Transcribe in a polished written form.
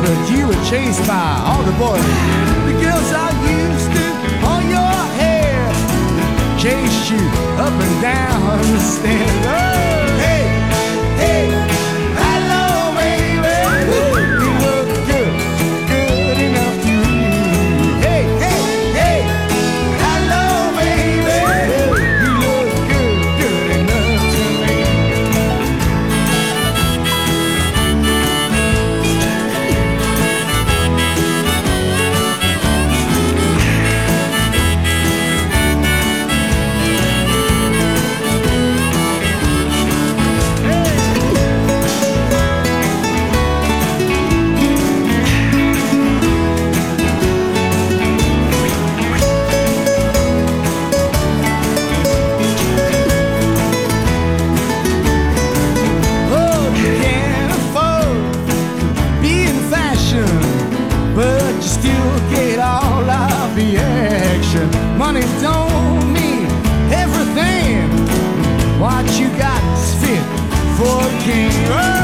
but you were chased by all the boys. The girls are used to all your hair, chase you up and down the stairs. Oh, hey, hey, hello, baby. You look good, good enough to me. Hey, hey, hey, hello, baby. You look good, good enough to me. But you still get all of the action. Money don't mean everything. What you got is fit for a king.